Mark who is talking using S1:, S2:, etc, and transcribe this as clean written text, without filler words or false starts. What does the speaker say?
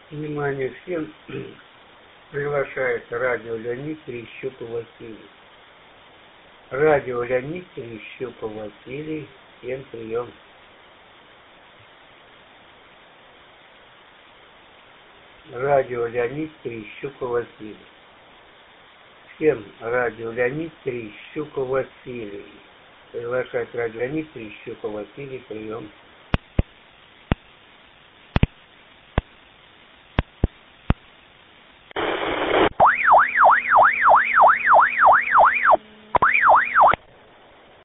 S1: Внимание всем! Приглашается радио Леонид Терещуков Василий. Радио Леонид Терещуков Василий. Всем прием. Радио Леонид Терещуков Василий. Всем радио Леонид Терещуков Василий. Приглашает радио Леонид Терещуков Василий. Прием.